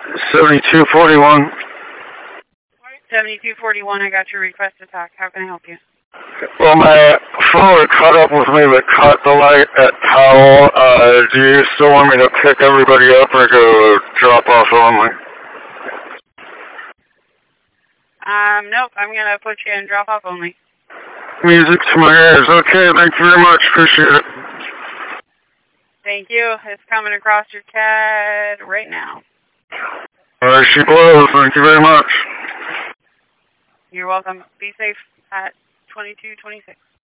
7241. 7241, I got your request to talk. How can I help you? Well, my phone caught up with me, but caught the light at Powell. Do you still want me to pick everybody up or go drop off only? Nope, I'm going to put you in drop off only. Music to my ears. Okay, thank you very much. Appreciate it. Thank you. It's coming across your CAD right now. Alright, she blows. Thank you very much. You're welcome. Be safe at 2226.